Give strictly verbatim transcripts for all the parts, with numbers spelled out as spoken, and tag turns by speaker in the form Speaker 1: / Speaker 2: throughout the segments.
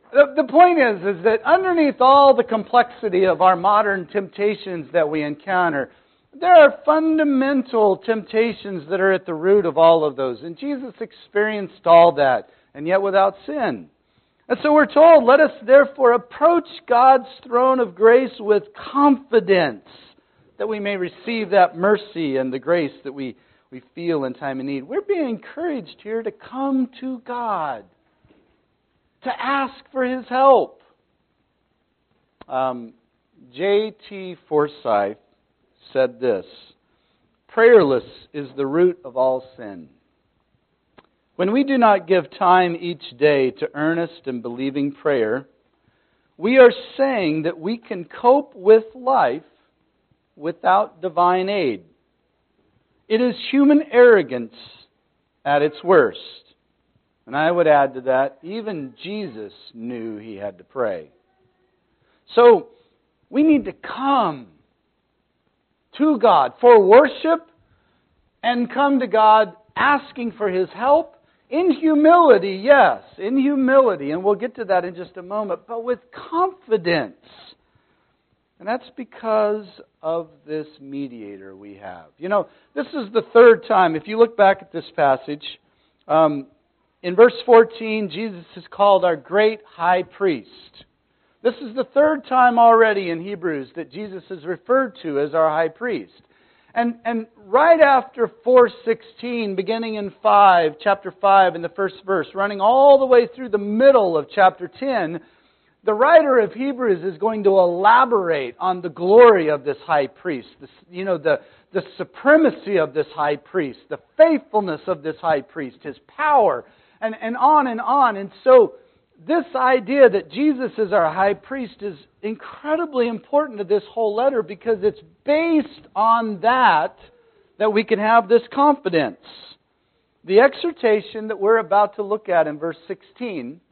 Speaker 1: The, the point is, is that underneath all the complexity of our modern temptations that we encounter, there are fundamental temptations that are at the root of all of those. And Jesus experienced all that, and yet without sin. And so we're told, let us therefore approach God's throne of grace with confidence, that we may receive that mercy and the grace that we, we feel in time of need. We're being encouraged here to come to God, to ask for His help. Um, J T Forsyth said this, "Prayerless is the root of all sin. When we do not give time each day to earnest and believing prayer, we are saying that we can cope with life without divine aid. It is human arrogance at its worst." And I would add to that, even Jesus knew He had to pray. So, we need to come to God for worship and come to God asking for His help in humility, yes, in humility. And we'll get to that in just a moment, but with confidence. And that's because of this mediator we have. You know, this is the third time, if you look back at this passage, um, in verse fourteen, Jesus is called our great high priest. This is the third time already in Hebrews that Jesus is referred to as our high priest. And and right after four sixteen, beginning in five, chapter five, in the first verse, running all the way through the middle of chapter ten, the writer of Hebrews is going to elaborate on the glory of this high priest. This, you know, the, the supremacy of this high priest, the faithfulness of this high priest, His power, and, and on and on. And so this idea that Jesus is our high priest is incredibly important to this whole letter, because it's based on that that we can have this confidence. The exhortation that we're about to look at in verse sixteen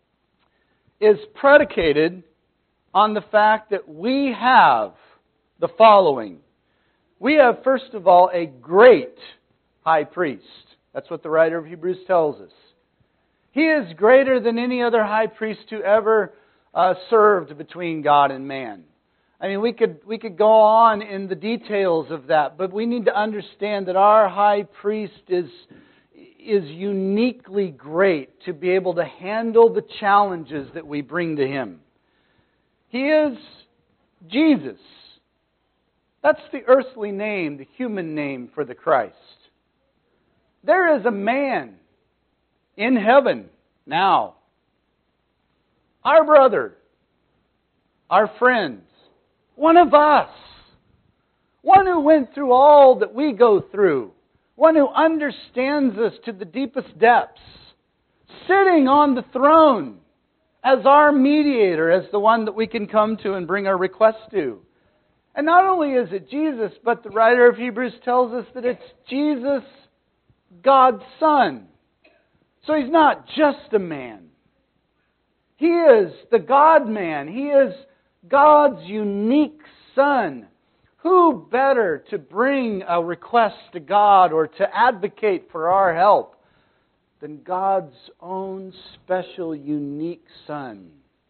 Speaker 1: is predicated on the fact that we have the following. We have, first of all, a great high priest. That's what the writer of Hebrews tells us. He is greater than any other high priest who ever uh, served between God and man. I mean, we could we could go on in the details of that, but we need to understand that our high priest is is uniquely great to be able to handle the challenges that we bring to Him. He is Jesus. That's the earthly name, the human name for the Christ. There is a man in heaven now, our brother, our friend, one of us, one who went through all that we go through, one who understands us to the deepest depths, sitting on the throne as our mediator, as the one that we can come to and bring our requests to. And not only is it Jesus, but the writer of Hebrews tells us that it's Jesus, God's Son. So He's not just a man. He is the God-man. He is God's unique Son. Who better to bring a request to God or to advocate for our help than God's own special, unique Son?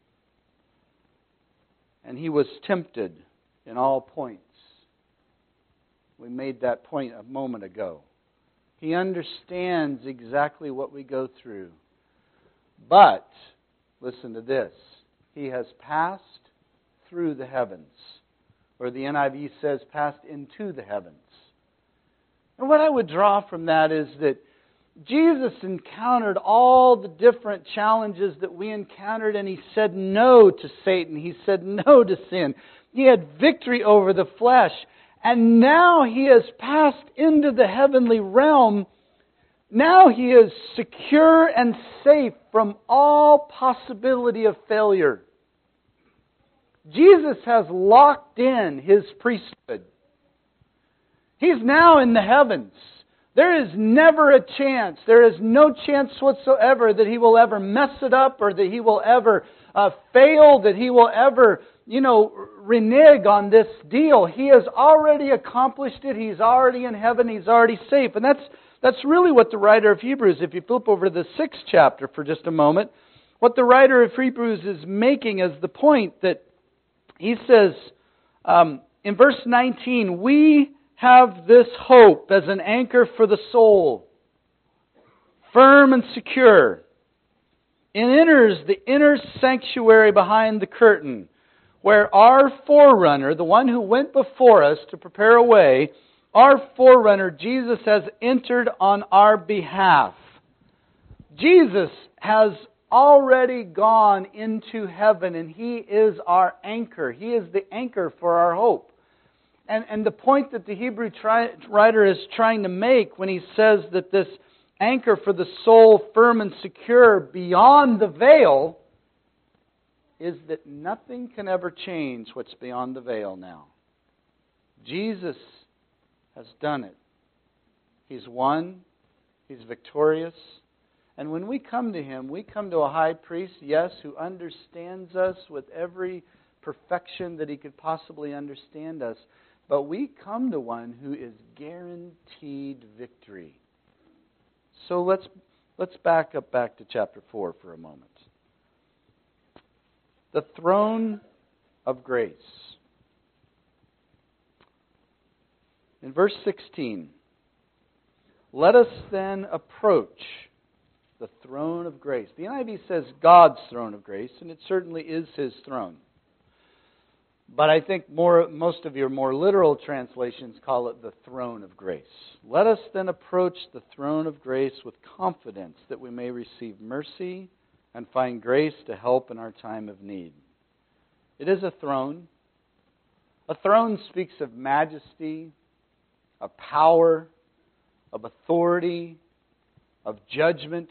Speaker 1: And He was tempted in all points. We made that point a moment ago. He understands exactly what we go through. But, listen to this, He has passed through the heavens. Or the N I V says, passed into the heavens. And what I would draw from that is that Jesus encountered all the different challenges that we encountered, and He said no to Satan. He said no to sin. He had victory over the flesh. And now He has passed into the heavenly realm. Now He is secure and safe from all possibility of failure. Jesus has locked in His priesthood. He's now in the heavens. There is never a chance, there is no chance whatsoever that He will ever mess it up, or that He will ever uh, fail, that He will ever, you know, renege on this deal. He has already accomplished it. He's already in heaven. He's already safe. And that's that's really what the writer of Hebrews, if you flip over to the sixth chapter for just a moment, what the writer of Hebrews is making is the point that he says um, in verse nineteen, we have this hope as an anchor for the soul, firm and secure. It enters the inner sanctuary behind the curtain, where our forerunner, the one who went before us to prepare a way, our forerunner, Jesus, has entered on our behalf. Jesus has already gone into heaven, and He is our anchor. He is the anchor for our hope. And, and the point that the Hebrew tri- writer is trying to make when he says that this anchor for the soul, firm and secure beyond the veil, is that nothing can ever change what's beyond the veil now. Jesus has done it. He's won. He's victorious. And when we come to Him, we come to a high priest, yes, who understands us with every perfection that He could possibly understand us. But we come to one who is guaranteed victory. So let's let's back up back to chapter four for a moment. The throne of grace. In verse sixteen, let us then approach the throne of grace. The N I V says God's throne of grace, and it certainly is His throne. But I think more, most of your more literal translations call it the throne of grace. Let us then approach the throne of grace with confidence that we may receive mercy and find grace to help in our time of need. It is a throne. A throne speaks of majesty, of power, of authority, of judgment.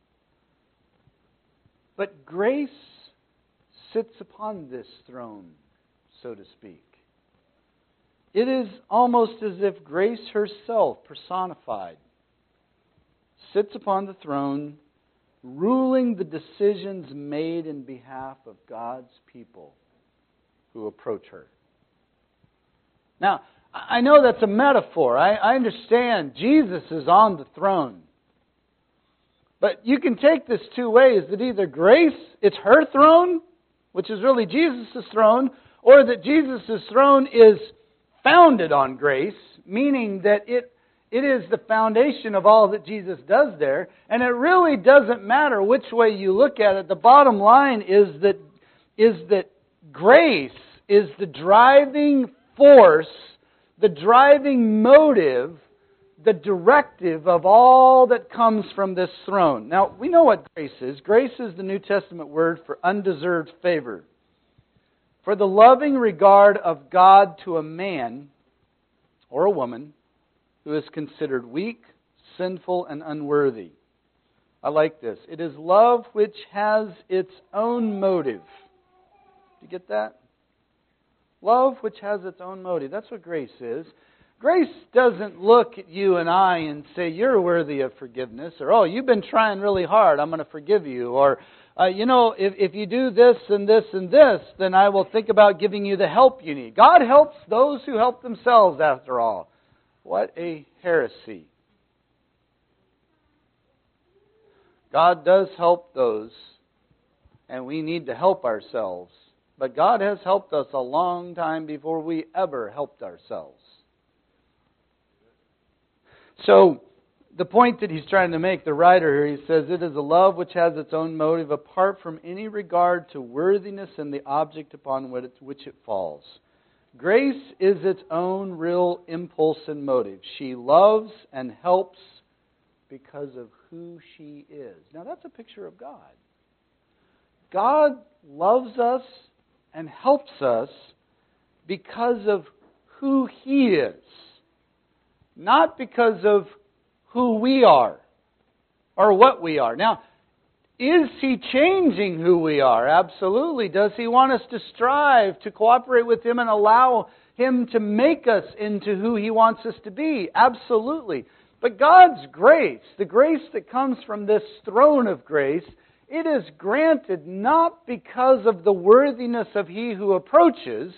Speaker 1: But grace sits upon this throne, so to speak. It is almost as if grace herself, personified, sits upon the throne, ruling the decisions made in behalf of God's people who approach her. Now, I know that's a metaphor. I, I understand Jesus is on the throne. But you can take this two ways, that either grace, it's her throne, which is really Jesus' throne, or that Jesus' throne is founded on grace, meaning that it it is the foundation of all that Jesus does there. And it really doesn't matter which way you look at it. The bottom line is that is that grace is the driving force, the driving motive, the directive of all that comes from this throne. Now, we know what grace is. Grace is the New Testament word for undeserved favor. For the loving regard of God to a man or a woman who is considered weak, sinful, and unworthy. I like this. It is love which has its own motive. Do you get that? Love which has its own motive. That's what grace is. Grace doesn't look at you and I and say, you're worthy of forgiveness. Or, oh, you've been trying really hard, I'm going to forgive you. Or, uh, you know, if, if you do this and this and this, then I will think about giving you the help you need. God helps those who help themselves, after all. What a heresy. God does help those, and we need to help ourselves. But God has helped us a long time before we ever helped ourselves. So, the point that he's trying to make, the writer here, he says, it is a love which has its own motive apart from any regard to worthiness and the object upon which it falls. Grace is its own real impulse and motive. She loves and helps because of who she is. Now, that's a picture of God. God loves us and helps us because of who He is. Not because of who we are or what we are. Now, is He changing who we are? Absolutely. Does He want us to strive to cooperate with Him and allow Him to make us into who He wants us to be? Absolutely. But God's grace, the grace that comes from this throne of grace, it is granted not because of the worthiness of he who approaches.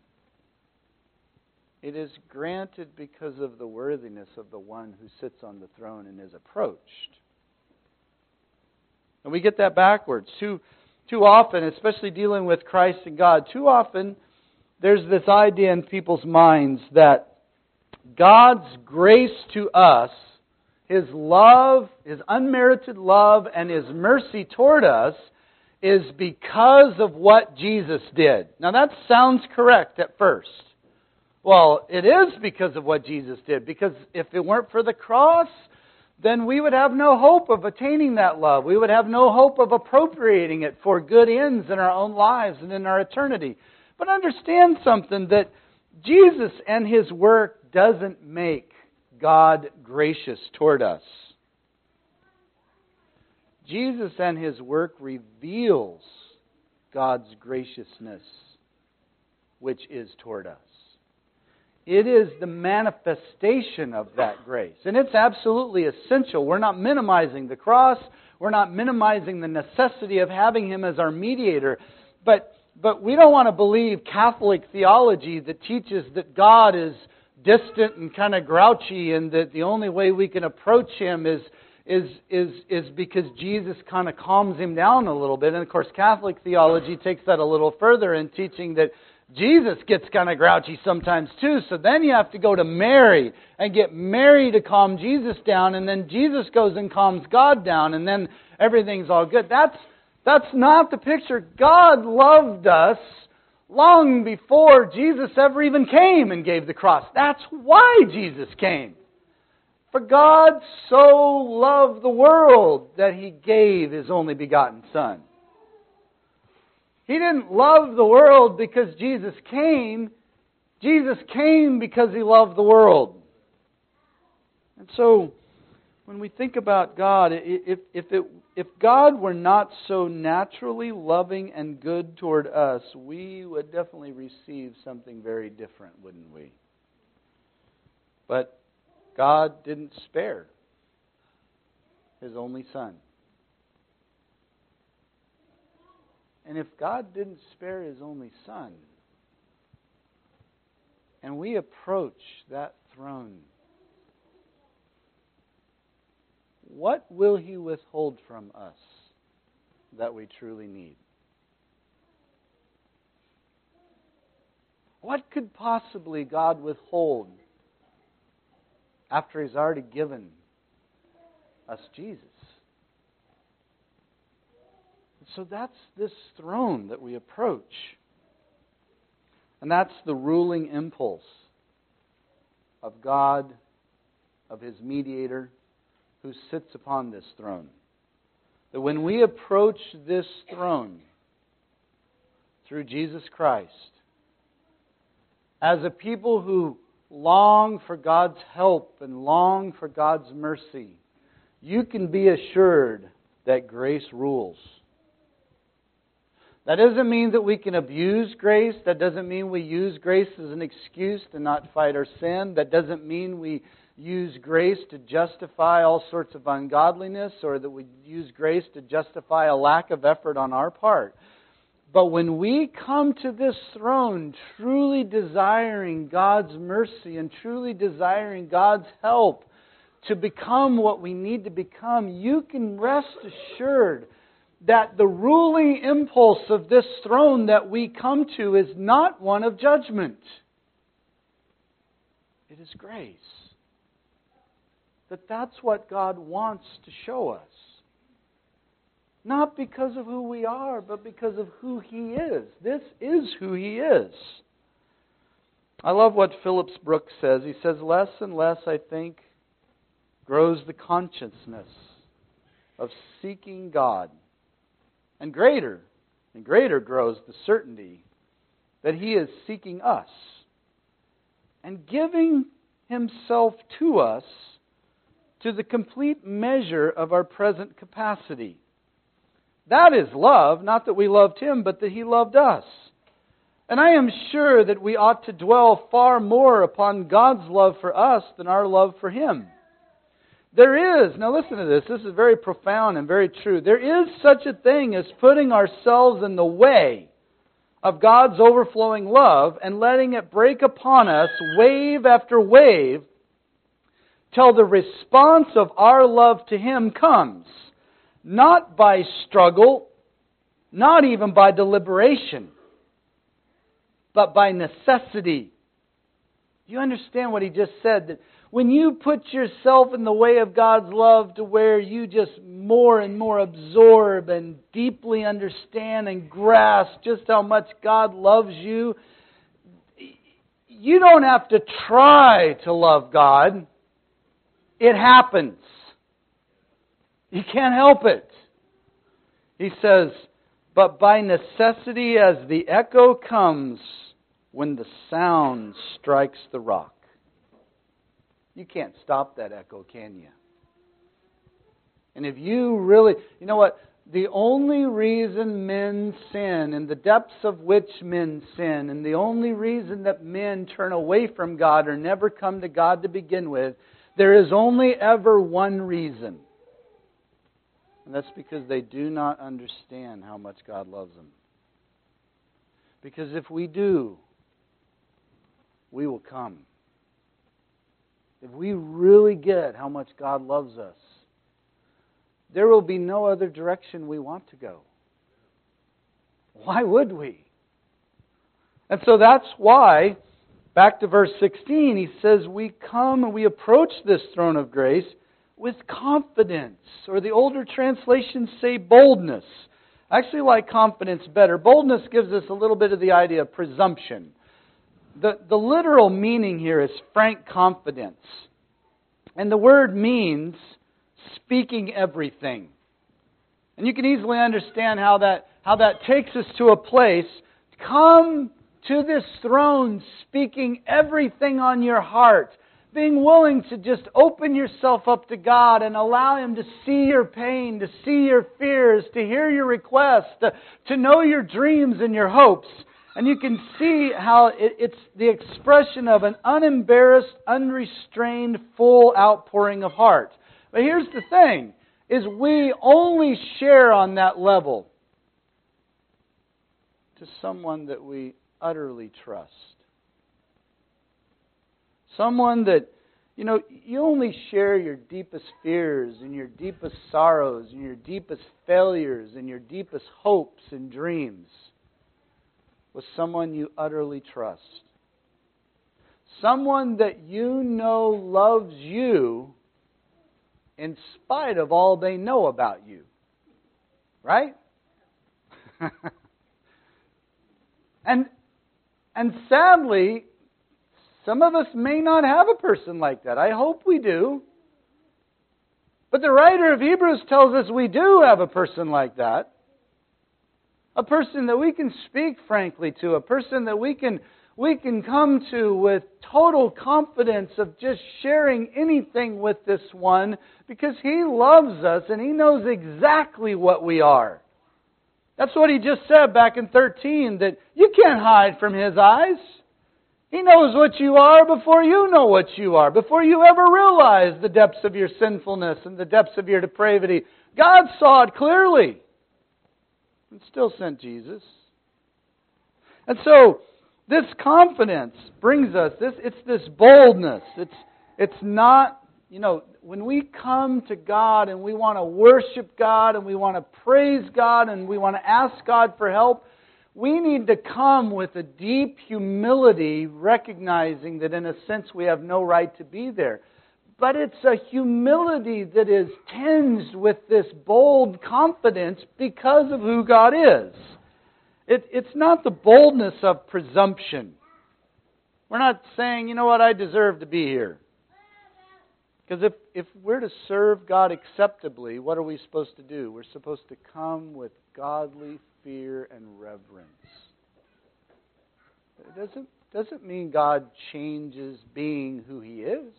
Speaker 1: It is granted because of the worthiness of the one who sits on the throne and is approached. And we get that backwards. Too, too often, especially dealing with Christ and God, too often there's this idea in people's minds that God's grace to us, His love, His unmerited love, and His mercy toward us is because of what Jesus did. Now that sounds correct at first. Well, it is because of what Jesus did. Because if it weren't for the cross, then we would have no hope of attaining that love. We would have no hope of appropriating it for good ends in our own lives and in our eternity. But understand something, that Jesus and His work doesn't make God gracious toward us. Jesus and His work reveals God's graciousness, which is toward us. It is the manifestation of that grace. And it's absolutely essential. We're not minimizing the cross. We're not minimizing the necessity of having Him as our mediator. But, but we don't want to believe Catholic theology that teaches that God is distant and kind of grouchy and that the only way we can approach Him is, is, is, is because Jesus kind of calms Him down a little bit. And of course, Catholic theology takes that a little further in teaching that Jesus gets kind of grouchy sometimes too, so then you have to go to Mary and get Mary to calm Jesus down, and then Jesus goes and calms God down, and then everything's all good. That's, that's not the picture. God loved us long before Jesus ever even came and gave the cross. That's why Jesus came. For God so loved the world that He gave His only begotten Son. He didn't love the world because Jesus came. Jesus came because He loved the world. And so, when we think about God, if, if, it, if God were not so naturally loving and good toward us, we would definitely receive something very different, wouldn't we? But God didn't spare His only Son. And if God didn't spare His only Son, and we approach that throne, what will He withhold from us that we truly need? What could possibly God withhold after He's already given us Jesus? So that's this throne that we approach. And that's the ruling impulse of God, of His mediator, who sits upon this throne. That when we approach this throne through Jesus Christ, as a people who long for God's help and long for God's mercy, you can be assured that grace rules. That doesn't mean that we can abuse grace. That doesn't mean we use grace as an excuse to not fight our sin. That doesn't mean we use grace to justify all sorts of ungodliness, or that we use grace to justify a lack of effort on our part. But when we come to this throne truly desiring God's mercy and truly desiring God's help to become what we need to become, you can rest assured that the ruling impulse of this throne that we come to is not one of judgment. It is grace. That that's what God wants to show us. Not because of who we are, but because of who He is. This is who He is. I love what Phillips Brooks says. He says, less and less, I think, grows the consciousness of seeking God. And greater and greater grows the certainty that He is seeking us and giving Himself to us to the complete measure of our present capacity. That is love, not that we loved Him, but that He loved us. And I am sure that we ought to dwell far more upon God's love for us than our love for Him. There is, now listen to this, this is very profound and very true. There is such a thing as putting ourselves in the way of God's overflowing love and letting it break upon us wave after wave till the response of our love to Him comes. not by struggle, not even by deliberation, but by necessity. Do you understand what he just said? That when you put yourself in the way of God's love to where you just more and more absorb and deeply understand and grasp just how much God loves you, you don't have to try to love God. It happens. You can't help it. He says, but by necessity as the echo comes when the sound strikes the rock. You can't stop that echo, can you? And if you really, you know what? The only reason men sin, and the depths of which men sin, and the only reason that men turn away from God or never come to God to begin with, there is only ever one reason. And that's because they do not understand how much God loves them. Because if we do, we will come. If we really get how much God loves us, there will be no other direction we want to go. Why would we? And so that's why, back to verse sixteen, he says, we come and we approach this throne of grace with confidence. Or the older translations say boldness. I actually like confidence better. Boldness gives us a little bit of the idea of presumption. The, the literal meaning here is frank confidence. And the word means speaking everything. And you can easily understand how that, how that takes us to a place. Come to this throne speaking everything on your heart. Being willing to just open yourself up to God and allow Him to see your pain, to see your fears, to hear your requests, to, to know your dreams and your hopes. And you can see how it, it's the expression of an unembarrassed, unrestrained, full outpouring of heart. But here's the thing, is we only share on that level to someone that we utterly trust. Someone that, you know, you only share your deepest fears and your deepest sorrows and your deepest failures and your deepest hopes and dreams with someone you utterly trust. Someone that you know loves you in spite of all they know about you. Right? and and sadly, some of us may not have a person like that. I hope we do. But the writer of Hebrews tells us we do have a person like that. A person that we can speak frankly to. A person that we can, we can come to with total confidence of just sharing anything with this one because He loves us and He knows exactly what we are. That's what He just said back in thirteen, that you can't hide from His eyes. He knows what you are before you know what you are, before you ever realize the depths of your sinfulness and the depths of your depravity. God saw it clearly and still sent Jesus. And so, this confidence brings us, this it's this boldness. It's it's not, you know, when we come to God and we want to worship God and we want to praise God and we want to ask God for help, we need to come with a deep humility, recognizing that in a sense we have no right to be there. But it's a humility that is tinged with this bold confidence because of who God is. It, it's not the boldness of presumption. We're not saying, you know what, I deserve to be here. Because if, if we're to serve God acceptably, what are we supposed to do? We're supposed to come with godly fear and reverence. It doesn't, doesn't mean God changes being who He is.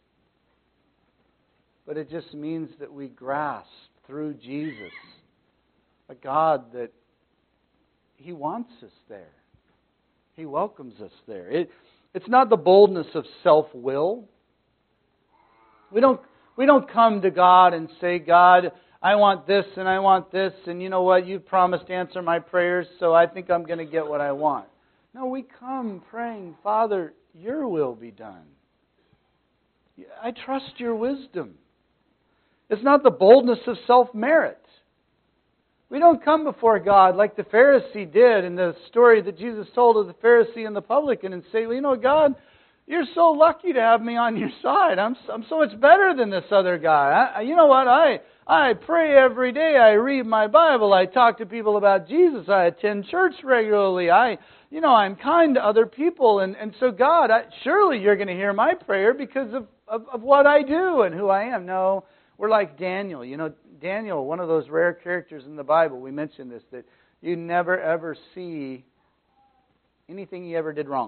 Speaker 1: But it just means that we grasp through Jesus a God that He wants us there. He welcomes us there. It, it's not the boldness of self-will. We don't, we don't come to God and say, God, I want this and I want this, and you know what, you promised to answer my prayers, so I think I'm going to get what I want. No, we come praying, Father, your will be done. I trust your wisdom. It's not the boldness of self-merit. We don't come before God like the Pharisee did in the story that Jesus told of the Pharisee and the publican and say, well, you know, God, you're so lucky to have me on your side. I'm I'm so much better than this other guy. I, you know what? I I pray every day. I read my Bible. I talk to people about Jesus. I attend church regularly. I, you know, I'm kind to other people. And, and so God, I, surely you're going to hear my prayer because of, of, of what I do and who I am. No, we're like Daniel. You know, Daniel, one of those rare characters in the Bible, we mentioned this, that you never ever see anything he ever did wrong.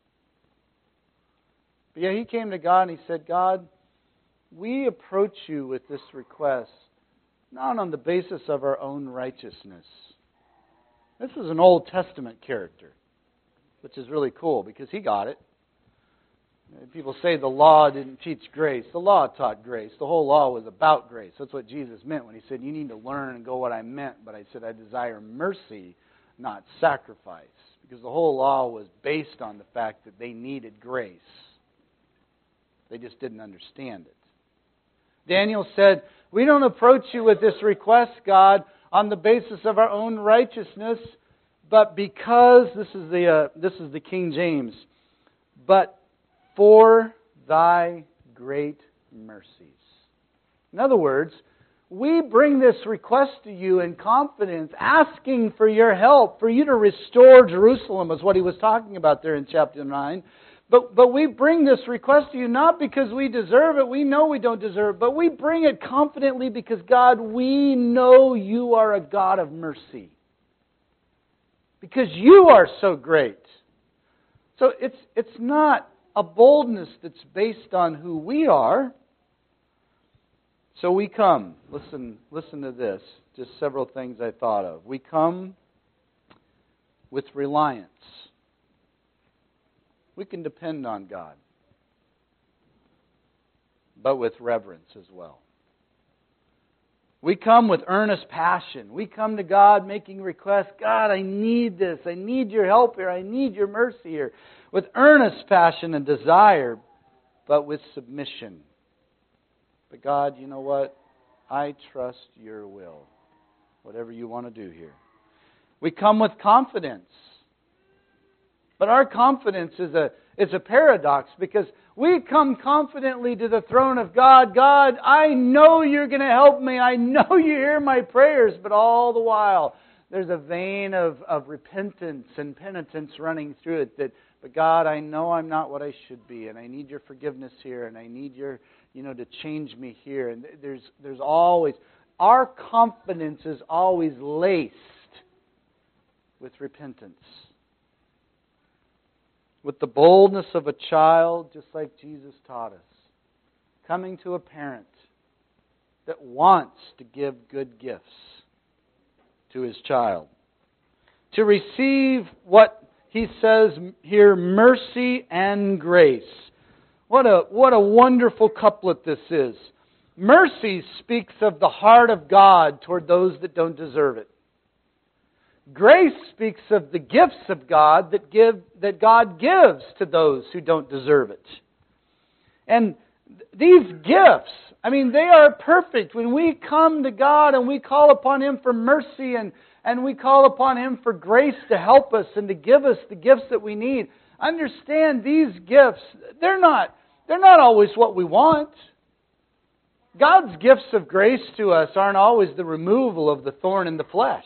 Speaker 1: But yeah, he came to God and he said, God, we approach you with this request not on the basis of our own righteousness. This is an Old Testament character, which is really cool because he got it. People say the law didn't teach grace. The law taught grace. The whole law was about grace. That's what Jesus meant when He said, you need to learn and go what I meant. But I said, I desire mercy, not sacrifice. Because the whole law was based on the fact that they needed grace. They just didn't understand it. Daniel said, we don't approach you with this request, God, on the basis of our own righteousness, but because, this is the uh, this is the King James, but for thy great mercies. In other words, we bring this request to you in confidence, asking for your help, for you to restore Jerusalem, is what he was talking about there in chapter nine. But, but we bring this request to you not because we deserve it. We know we don't deserve it. But we bring it confidently because, God, we know you are a God of mercy. Because you are so great. So it's it's not a boldness that's based on who we are. So we come. Listen, listen to this. Just several things I thought of. We come with reliance. We can depend on God, but with reverence as well. We come with earnest passion. We come to God making requests. God, I need this. I need your help here. I need your mercy here. With earnest passion and desire, but with submission. But God, you know what? I trust your will. Whatever you want to do here. We come with confidence. But our confidence is a is a paradox because we come confidently to the throne of God. God, I know you're going to help me. I know you hear my prayers. But all the while, there's a vein of, of repentance and penitence running through it. That, but God, I know I'm not what I should be. And I need your forgiveness here. And I need your, you know, to change me here. And there's there's always, our confidence is always laced with repentance. With the boldness of a child, just like Jesus taught us. Coming to a parent that wants to give good gifts to his child. To receive what he says here, mercy and grace. What a, what a wonderful couplet this is. Mercy speaks of the heart of God toward those that don't deserve it. Grace speaks of the gifts of God that give that God gives to those who don't deserve it. And these gifts, I mean, they are perfect. When we come to God and we call upon Him for mercy and, and we call upon Him for grace to help us and to give us the gifts that we need, understand these gifts, they're not, they're not always what we want. God's gifts of grace to us aren't always the removal of the thorn in the flesh.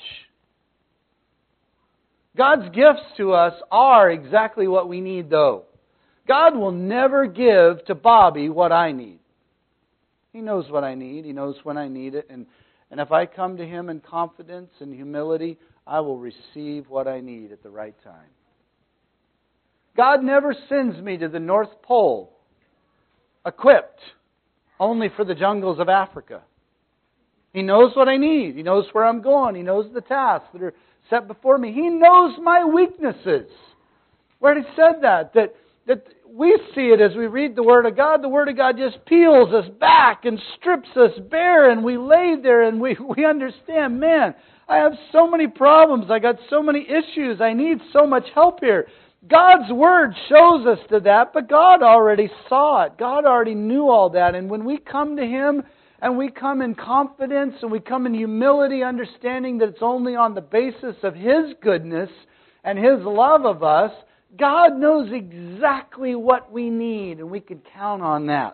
Speaker 1: God's gifts to us are exactly what we need, though. God will never give to Bobby what I need. He knows what I need. He knows when I need it. And, and if I come to Him in confidence and humility, I will receive what I need at the right time. God never sends me to the North Pole equipped only for the jungles of Africa. He knows what I need. He knows where I'm going. He knows the tasks that are set before me. He knows my weaknesses. Where He said that, that, that we see it as we read the Word of God. The Word of God just peels us back and strips us bare, and we lay there and we, we understand, man, I have so many problems. I got so many issues. I need so much help here. God's Word shows us to that, but God already saw it. God already knew all that. And when we come to Him and we come in confidence and we come in humility, understanding that it's only on the basis of His goodness and His love of us, God knows exactly what we need, and we can count on that.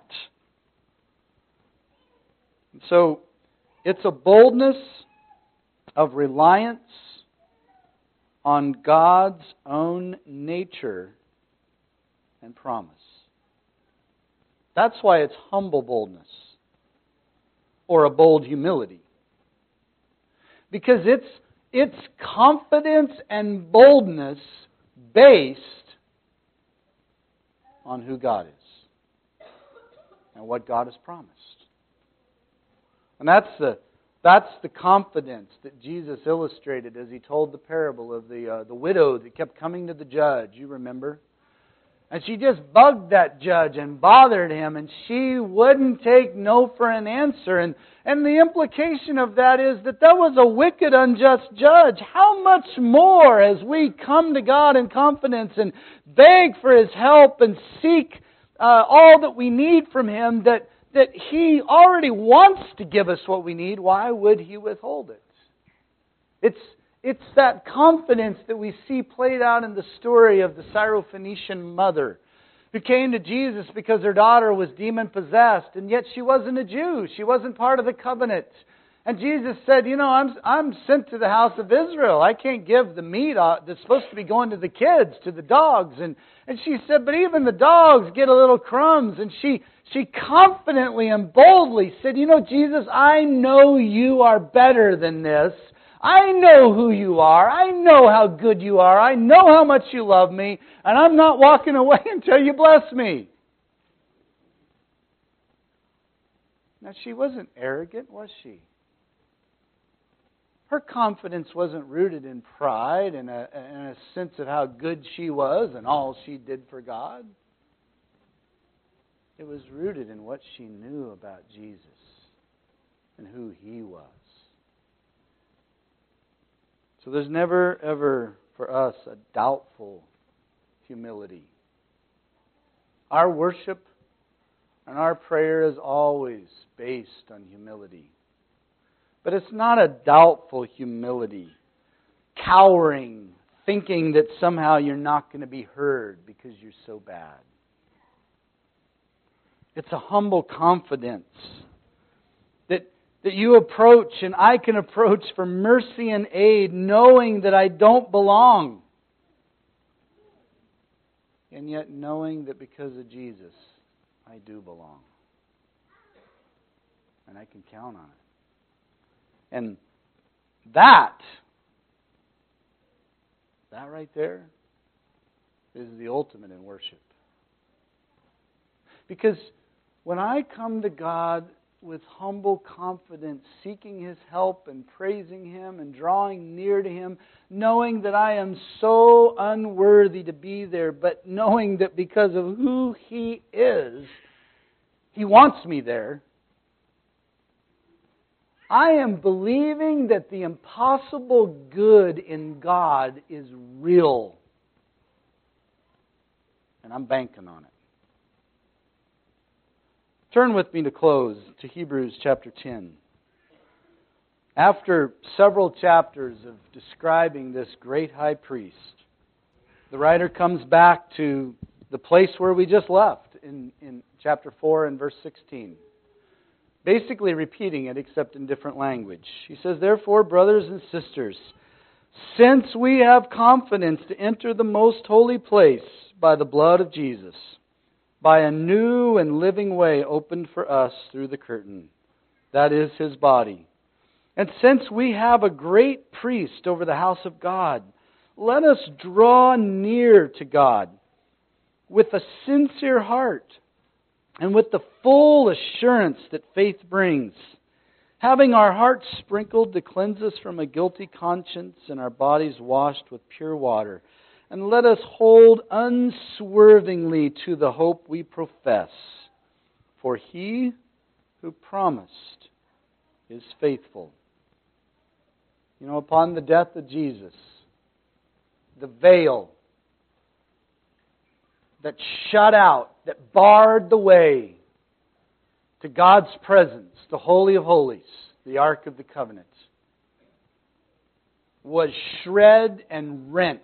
Speaker 1: So, it's a boldness of reliance on God's own nature and promise. That's why it's humble boldness, or a bold humility. Because it's, it's confidence and boldness based on who God is and what God has promised. And that's the that's the confidence that Jesus illustrated as He told the parable of the uh, the widow that kept coming to the judge. You remember? And she just bugged that judge and bothered him, and she wouldn't take no for an answer. And, and the implication of that is that that was a wicked, unjust judge. How much more as we come to God in confidence and beg for His help and seek uh, all that we need from Him, that, that He already wants to give us what we need, why would He withhold it? It's It's that confidence that we see played out in the story of the Syrophoenician mother who came to Jesus because her daughter was demon-possessed, and yet she wasn't a Jew. She wasn't part of the covenant. And Jesus said, you know, I'm, I'm sent to the house of Israel. I can't give the meat that's supposed to be going to the kids, to the dogs. And, and she said, but even the dogs get a little crumbs. And she, she confidently and boldly said, you know, Jesus, I know you are better than this. I know who you are. I know how good you are. I know how much you love me. And I'm not walking away until you bless me. Now, she wasn't arrogant, was she? Her confidence wasn't rooted in pride and a, and a sense of how good she was and all she did for God. It was rooted in what she knew about Jesus and who He was. So there's never, ever, for us, a doubtful humility. Our worship and our prayer is always based on humility. But it's not a doubtful humility, cowering, thinking that somehow you're not going to be heard because you're so bad. It's a humble confidence that that you approach and I can approach for mercy and aid, knowing that I don't belong. And yet knowing that because of Jesus, I do belong. And I can count on it. And that, that right there, is the ultimate in worship. Because when I come to God with humble confidence, seeking His help and praising Him and drawing near to Him, knowing that I am so unworthy to be there, but knowing that because of who He is, He wants me there, I am believing that the impossible good in God is real. And I'm banking on it. Turn with me to close to Hebrews chapter ten. After several chapters of describing this great high priest, the writer comes back to the place where we just left in, in chapter four and verse sixteen. Basically repeating it except in different language. He says, therefore, brothers and sisters, since we have confidence to enter the most holy place by the blood of Jesus, by a new and living way opened for us through the curtain, that is His body. And since we have a great priest over the house of God, let us draw near to God with a sincere heart and with the full assurance that faith brings, having our hearts sprinkled to cleanse us from a guilty conscience and our bodies washed with pure water. And let us hold unswervingly to the hope we profess. For He who promised is faithful. You know, upon the death of Jesus, the veil that shut out, that barred the way to God's presence, the Holy of Holies, the Ark of the Covenant, was shred and rent.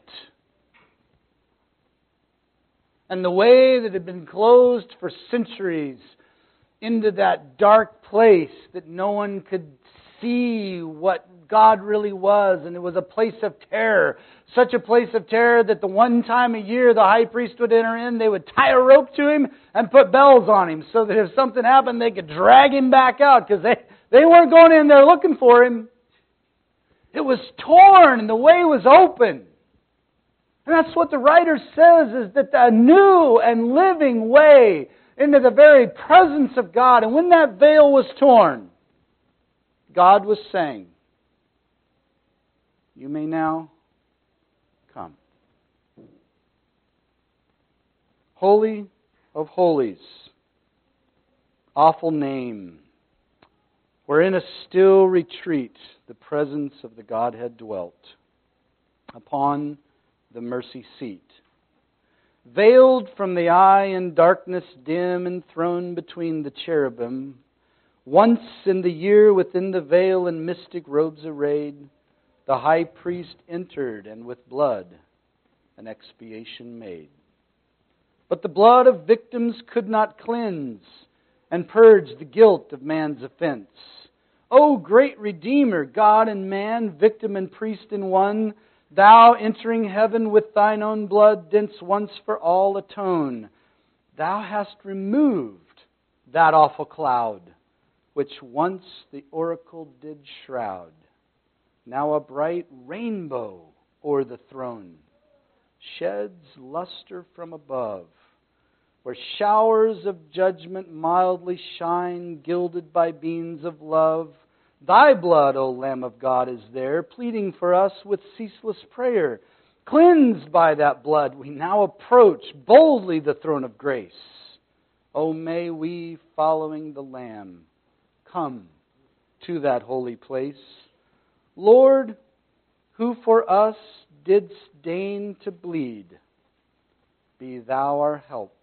Speaker 1: And the way that had been closed for centuries into that dark place that no one could see what God really was, and it was a place of terror. Such a place of terror that the one time a year the high priest would enter in, they would tie a rope to him and put bells on him so that if something happened, they could drag him back out, because they, they weren't going in there looking for him. It was torn and the way was open. And that's what the writer says, is that a new and living way into the very presence of God. And when that veil was torn, God was saying, you may now come. Holy of Holies, awful name, where in a still retreat the presence of the Godhead dwelt upon the mercy seat. Veiled from the eye in darkness dim, enthroned between the cherubim, once in the year within the veil in mystic robes arrayed, the high priest entered and with blood an expiation made. But the blood of victims could not cleanse and purge the guilt of man's offense. O great Redeemer, God and man, victim and priest in one, Thou entering heaven with Thine own blood didst once for all atone. Thou hast removed that awful cloud, which once the oracle did shroud. Now a bright rainbow o'er the throne sheds luster from above, where showers of judgment mildly shine, gilded by beams of love. Thy blood, O Lamb of God, is there, pleading for us with ceaseless prayer. Cleansed by that blood, we now approach boldly the throne of grace. O may we, following the Lamb, come to that holy place. Lord, who for us didst deign to bleed, be Thou our help